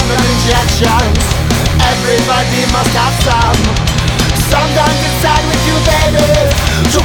random injections. Everybody must have some. Sometimes it's sad with you, baby.